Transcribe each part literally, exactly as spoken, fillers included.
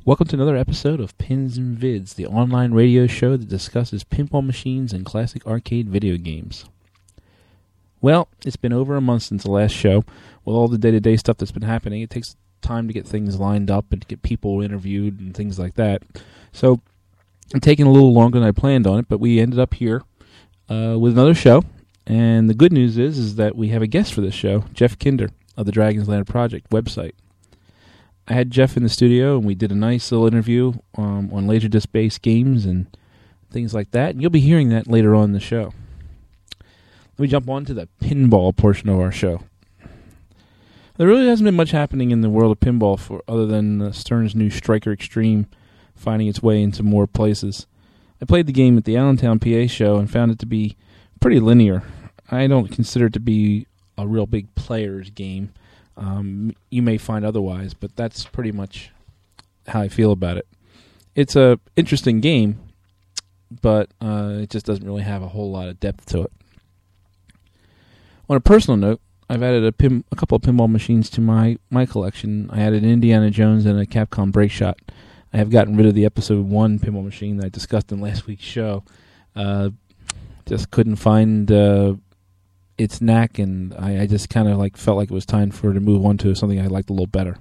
Welcome to another episode of Pins and Vids, the online radio show that discusses pinball machines and classic arcade video games. Well, it's been over a month since the last show. With all the day-to-day stuff that's been happening, it takes time to get things lined up and to get people interviewed and things like that. So, it's taking a little longer than I planned on it, but we ended up here uh, with another show. And the good news is, is that we have a guest for this show, Jeff Kinder of the Dragon's Lair Project website. I had Jeff in the studio, and we did a nice little interview um, on Laserdisc-based games and things like that. And you'll be hearing that later on in the show. Let me jump on to the pinball portion of our show. There really hasn't been much happening in the world of pinball for other than uh, Stern's new Striker Extreme finding its way into more places. I played the game at the Allentown P A show and found it to be pretty linear. I don't consider it to be a real big player's game. Um, you may find otherwise, but that's pretty much how I feel about it. It's a interesting game, but uh, it just doesn't really have a whole lot of depth to it. On a personal note, I've added a, pin, a couple of pinball machines to my, my collection. I added Indiana Jones and a Capcom Break Shot. I have gotten rid of the episode one pinball machine that I discussed in last week's show. Uh, just couldn't find uh, its knack, and I, I just kind of like felt like it was time for it to move on to something I liked a little better.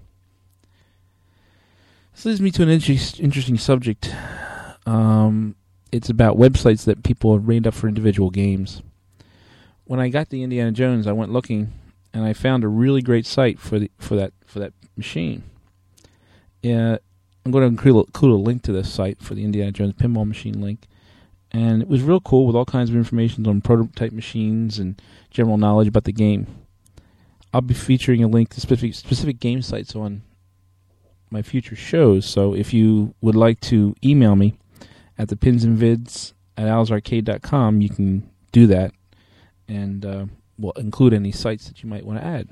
This leads me to an inter- interesting subject. Um, it's about websites that people have rated up for individual games. When I got the Indiana Jones, I went looking, and I found a really great site for the for that for that machine. Uh, I'm going to include, include a link to this site for the Indiana Jones pinball machine link. And it was real cool with all kinds of information on prototype machines and general knowledge about the game. I'll be featuring a link to specific specific game sites on my future shows, so if you would like to email me at the pins and vids at owls arcade dot com, you can do that, and uh, we'll include any sites that you might want to add.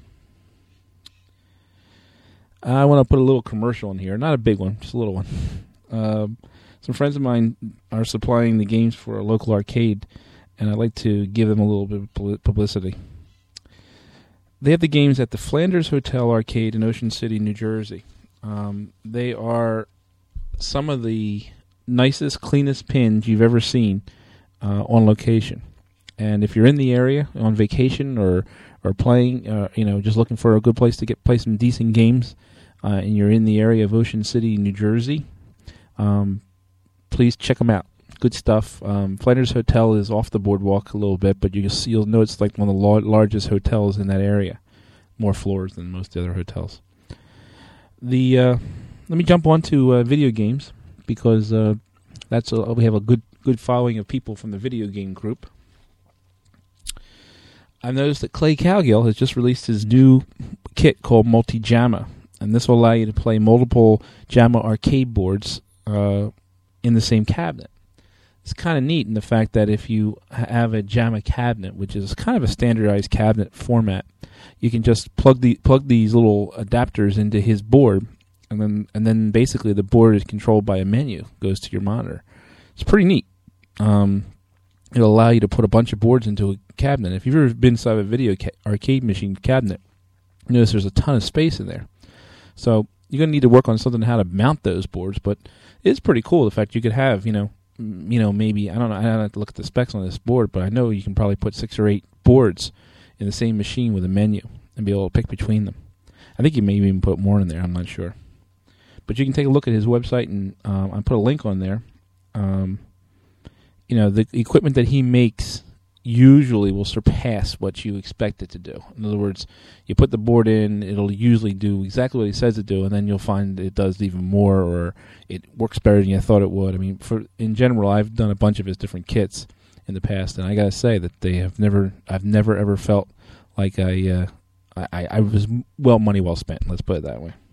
I want to put a little commercial in here, not a big one, just a little one. Uh, Some friends of mine are supplying the games for a local arcade, and I'd like to give them a little bit of publicity. They have the games at the Flanders Hotel Arcade in Ocean City, New Jersey. Um, they are some of the nicest, cleanest pins you've ever seen uh, on location. And if you're in the area on vacation or or playing, uh, you know, just looking for a good place to get play some decent games, uh, and you're in the area of Ocean City, New Jersey, um, please check them out. Good stuff. Um, Flanders Hotel is off the boardwalk a little bit, but you can see, you'll know it's like one of the la- largest hotels in that area. More floors than most other hotels. The uh, let me jump on to uh, video games, because uh, that's a, we have a good good following of people from the video game group. I've noticed that Clay Cowgill has just released his new kit called Multi-Jamma, and this will allow you to play multiple Jamma arcade boards uh, in the same cabinet. It's kind of neat in the fact that if you have a Jamma cabinet, which is kind of a standardized cabinet format, you can just plug the plug these little adapters into his board, and then and then basically the board is controlled by a menu, goes to your monitor. It's pretty neat. Um, it'll allow you to put a bunch of boards into a cabinet. If you've ever been inside a video ca- arcade machine cabinet, you notice there's a ton of space in there. So you're going to need to work on something how to mount those boards, but it's pretty cool the fact you could have, you know, m- you know, maybe, I don't know, I don't have to look at the specs on this board, but I know you can probably put six or eight boards in the same machine with a menu and be able to pick between them. I think you may even put more in there, I'm not sure. But you can take a look at his website, and um, I put a link on there. Um, you know, the equipment that he makes usually will surpass what you expect it to do. In other words, you put the board in, it'll usually do exactly what he says to do, and then you'll find it does even more, or it works better than you thought it would. I mean, for in general, I've done a bunch of his different kits in the past, and I gotta say that they have never, I've never ever felt like I, uh, I, I was well money well spent. Let's put it that way.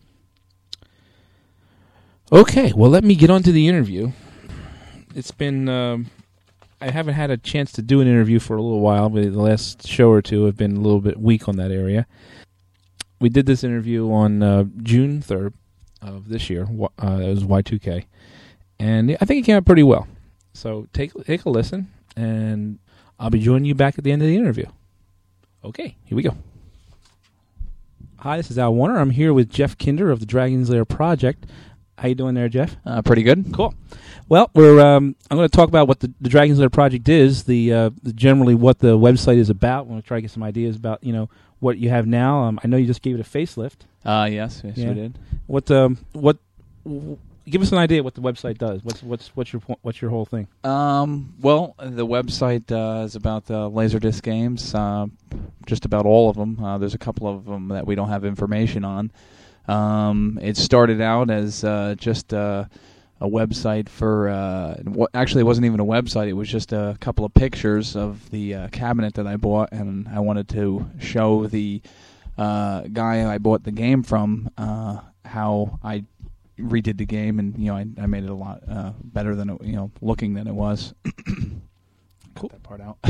Okay, well, let me get on to the interview. It's been. Um, I haven't had a chance to do an interview for a little while, but the last show or two have been a little bit weak on that area. We did this interview on uh, June third of this year. Uh, it was Y two K. And I think it came out pretty well. So take take a listen, and I'll be joining you back at the end of the interview. Okay, here we go. Hi, this is Al Warner. I'm here with Jeff Kinder of the Dragon's Lair Project. How you doing there, Jeff? Uh, pretty good. Cool. Well, we're um, I'm going to talk about what the, the Dragon's Lair project is, the, uh, the generally what the website is about. I want to try to get some ideas about you know what you have now. Um, I know you just gave it a facelift. Uh, yes, yes, Yeah. we did. What um what? W- give us an idea what the website does. What's what's what's your po- what's your whole thing? Um, well, the website uh, is about uh, Laserdisc games, uh, just about all of them. Uh, there's a couple of them that we don't have information on. Um, it started out as uh, just uh, a website for. Uh, what actually, it wasn't even a website. It was just a couple of pictures of the uh, cabinet that I bought, and I wanted to show the uh, guy I bought the game from uh, how I redid the game, and you know I, I made it a lot uh, better than it, you know looking than it was. Cool. Cut that part out.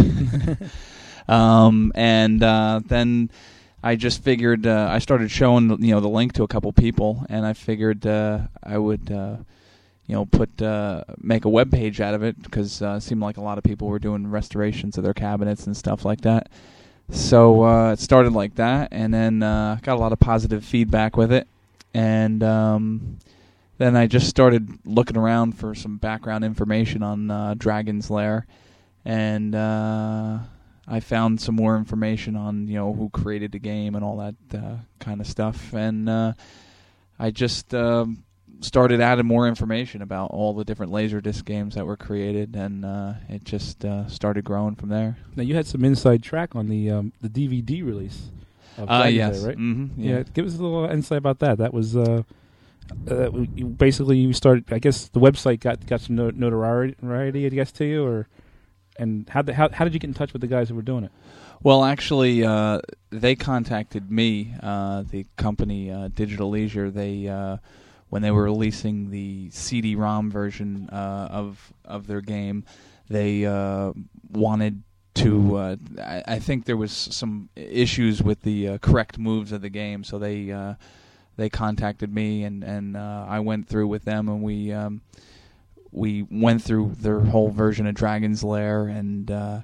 um, and uh, then I just figured uh, I started showing you know the link to a couple people, and I figured uh, I would uh, you know put uh, make a web page out of it because uh, it seemed like a lot of people were doing restorations of their cabinets and stuff like that. So uh, it started like that, and then uh, got a lot of positive feedback with it, and um, then I just started looking around for some background information on uh, Dragon's Lair, and uh, I found some more information on you know who created the game and all that uh, kind of stuff, and uh, I just um, started adding more information about all the different Laserdisc games that were created, and uh, it just uh, started growing from there. Now you had some inside track on the um, the D V D release. Of Uh, Dragon's yes. Lair, right? Mm-hmm, Yeah. yeah. Give us a little insight about that. That was uh, uh, you basically you started. I guess the website got got some no- notoriety, I guess, to you, or and how the, how how did you get in touch with the guys who were doing it? Well, actually, uh, they contacted me, uh, the company uh, Digital Leisure. They uh, when they were releasing the C D ROM version uh, of of their game, they uh, wanted to. Uh, I, I think there was some issues with the uh, correct moves of the game, so they uh, they contacted me, and and uh, I went through with them, and we um, we went through their whole version of Dragon's Lair, and uh,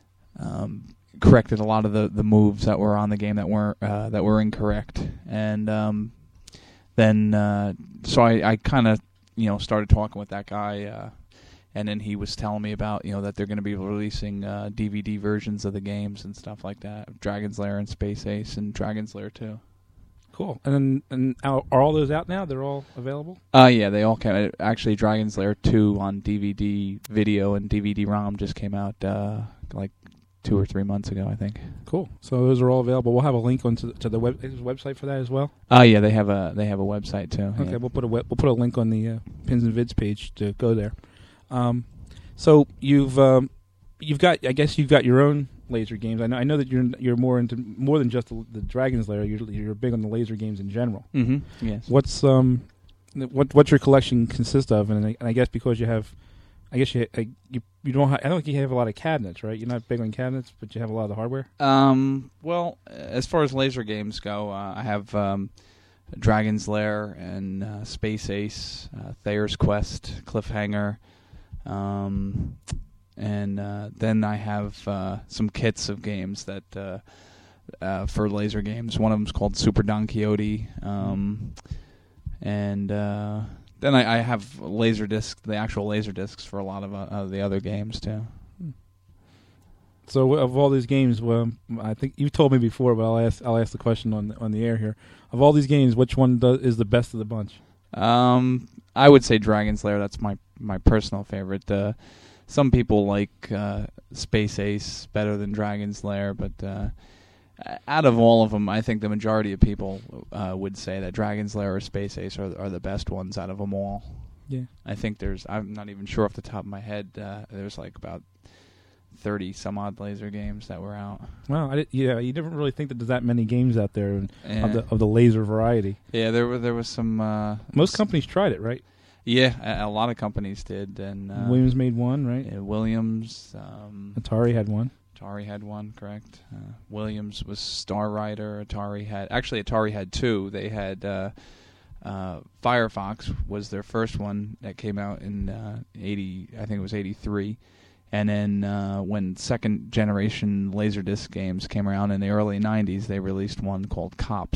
um, corrected a lot of the, the moves that were on the game that weren't uh, that were incorrect, and um, then uh, so I, I kind of you know started talking with that guy, uh, and then he was telling me about you know that they're going to be releasing uh, D V D versions of the games and stuff like that, Dragon's Lair and Space Ace and Dragon's Lair two. Cool. And then, and are are all those out now? They're all available? Uh, yeah, they all came out. Actually, Dragon's Lair two on D V D video and D V D ROM just came out uh, like two or three months ago, I think. Cool. So those are all available. We'll have a link onto to the web, website for that as well. Oh, uh, yeah, they have a they have a website too. Okay, yeah. we'll put a web, we'll put a link on the uh, Pins and Vids page to go there. Um, so you've um, you've got I guess you've got your own laser games. I know I know that you're you're more into more than just the, the Dragon's Lair. You're you're big on the laser games in general. Mm-hmm. Yes. What's um what what's your collection consist of? And I, and I guess because you have, I guess you uh, you you don't ha- I don't think you have a lot of cabinets, right? You're not big on cabinets, but you have a lot of the hardware. Um. Well, as far as laser games go, uh, I have um, Dragon's Lair and uh, Space Ace, uh, Thayer's Quest, Cliffhanger, um, and uh, then I have uh, some kits of games that uh, uh, for laser games. One of them's called Super Don Quixote, um, and uh, then I, I have Laserdisc, the actual Laserdiscs for a lot of uh, the other games too. So of all these games, well, I think you told me before, but I'll ask I'll ask the question on on the air here. Of all these games, which one does, is the best of the bunch? Um, I would say Dragon's Lair. That's my my personal favorite. Uh, some people like uh, Space Ace better than Dragon's Lair, but uh, out of all of them, I think the majority of people uh, would say that Dragon's Lair or Space Ace are are the best ones out of them all. Yeah, I think there's. I'm not even sure off the top of my head. Uh, there's like about thirty some odd laser games that were out. Well, I did, yeah, you didn't really think that there's that many games out there and, Yeah. of the of the laser variety. Yeah, there were there was some. Uh, Most companies tried it, right? Yeah, a, a lot of companies did, and uh, Williams made one, right? yeah, Williams. Um, Atari had one. Atari had one, correct. Uh, Williams was Star Rider. Atari had actually Atari had two. They had uh, uh, Firefox was their first one that came out in uh, eighty. I think it was eighty-three. And then uh, when second generation Laserdisc games came around in the early nineties, they released one called Cops.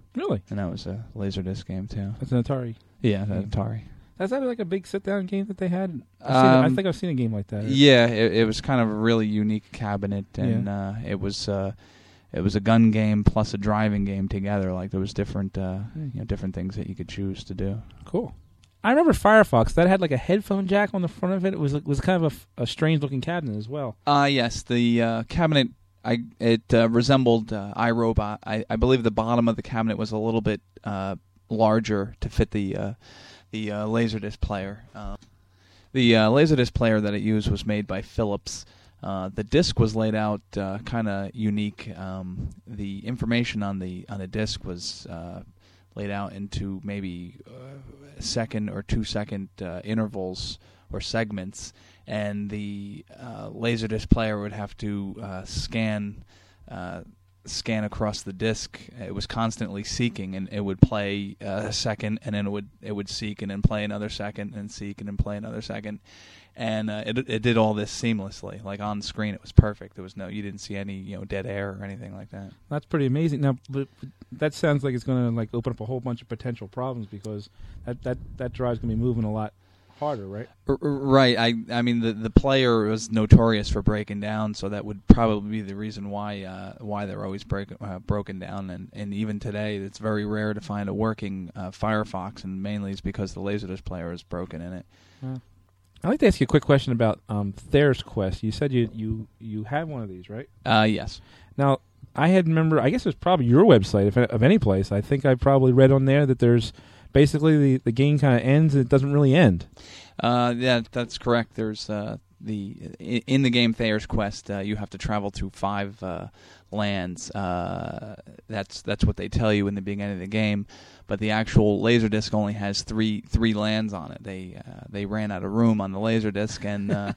Really? And that was a Laserdisc game too. That's an Atari. Yeah, the Atari. Is that like a big sit-down game that they had? I've Um, seen it, I think I've seen a game like that. Yeah, it, it was kind of a really unique cabinet, and Yeah. uh, it was uh, it was a gun game plus a driving game together. Like there was different uh, Mm. you know different things that you could choose to do. Cool. I remember Firefox. That had like a headphone jack on the front of it. It was it was kind of a f- a, strange-looking cabinet as well. Uh yes, the uh, cabinet. I it uh, resembled uh, iRobot. I, I believe the bottom of the cabinet was a little bit uh, larger to fit the uh, the uh, Laserdisc player. Uh, the uh, Laserdisc player that it used was made by Philips. Uh, the disc was laid out uh, kind of unique. Um, the information on the on the disc was uh, laid out into maybe uh, second or two second uh, intervals or segments, and the uh, Laserdisc player would have to uh, scan uh, scan across the disc. It was constantly seeking, and it would play uh, a second, and then it would it would seek, and then play another second, and seek, and then play another second, and uh, it it did all this seamlessly. Like on screen, it was perfect. There was no you didn't see any you know dead air or anything like that. That's pretty amazing. Now, but that sounds like it's going to like open up a whole bunch of potential problems because that that that drive's going to be moving a lot harder, right? R- r- right. I I mean the the player was notorious for breaking down, so that would probably be the reason why uh, why they're always break, uh, broken down. And, and even today, it's very rare to find a working uh, Firefox, and mainly it's because the Laserdisc player is broken in it. Uh, I'd like to ask you a quick question about um, Thayer's Quest. You said you, you you have one of these, right? Uh, yes. Now, I had remember. I guess it's probably your website, if of any place. I think I probably read on there that there's basically the, the game kind of ends and it doesn't really end. Uh, yeah, that's correct. There's uh, the in, in the game Thayer's Quest, uh, you have to travel to five uh, lands. Uh, that's that's what they tell you in the beginning of the game. But the actual Laserdisc only has three three lands on it. They uh, they ran out of room on the Laserdisc, and uh,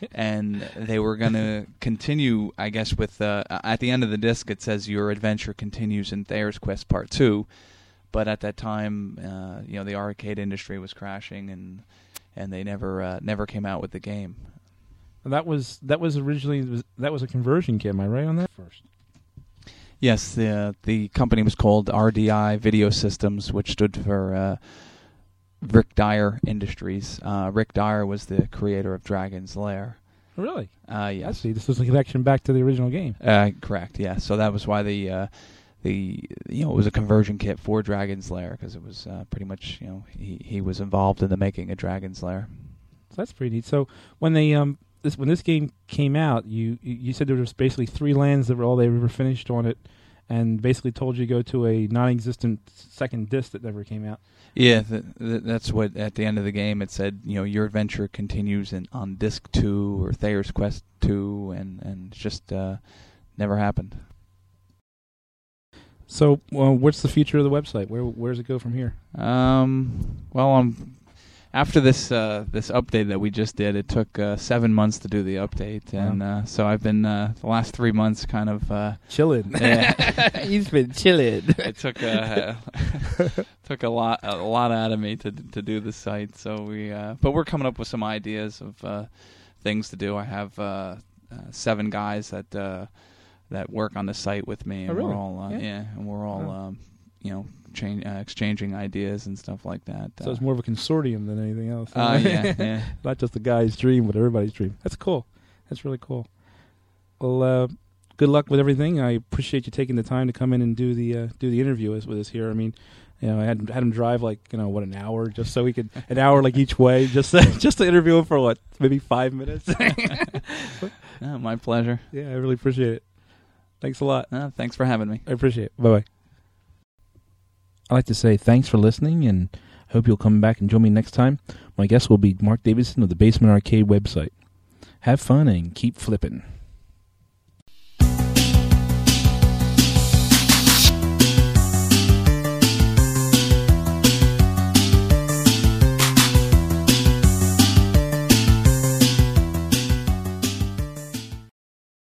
and they were going to continue, I guess, with uh, at the end of the disc it says your adventure continues in Thayer's Quest Part Two. But at that time, uh, you know, the arcade industry was crashing, and and they never uh, never came out with the game. That was that was originally that was a conversion kit. Am I right on that? First. Yes, the the company was called R D I Video Systems, which stood for uh, Rick Dyer Industries. Uh, Rick Dyer was the creator of Dragon's Lair. Really? Uh, yes. I see. This was a connection back to the original game. Uh, correct. Yeah. So that was why the uh, the you know it was a conversion kit for Dragon's Lair, because it was uh, pretty much you know he he was involved in the making of Dragon's Lair. So that's pretty neat. So when they um this when this game came out, you you said there was basically three lands that were all they ever finished on it, and basically told you to go to a non-existent second disc that never came out. Yeah, th- th- that's what at the end of the game it said. You know, your adventure continues in on disc two or Thayer's Quest two, and and it just uh, never happened. So, well, what's the future of the website? Where where does it go from here? Um, well, um, after this uh, this update that we just did, it took uh, seven months to do the update, and Wow. uh, so I've been uh, the last three months kind of uh, Chilling. Yeah. He's been chilling. it took uh, took a lot a lot out of me to to do the site. So we, uh, but we're coming up with some ideas of uh, things to do. I have uh, uh, seven guys that uh, that work on the site with me, and Oh, really? we're all uh, yeah. Yeah. and we're all Wow. um, you know change, uh, exchanging ideas and stuff like that. So it's more of a consortium than anything else. Uh, yeah, yeah. Not just the guy's dream, but everybody's dream. That's cool. That's really cool. Well, uh, good luck with everything. I appreciate you taking the time to come in and do the uh, do the interview with us here. I mean, you know, I had had him drive like you know what an hour just so we could an hour like each way just just to interview him for what maybe five minutes. Uh, my pleasure. Yeah, I really appreciate it. Thanks a lot. Uh, thanks for having me. I appreciate it. Bye bye. I'd like to say thanks for listening, and I hope you'll come back and join me next time. My guest will be Mark Davidson of the Basement Arcade website. Have fun and keep flipping.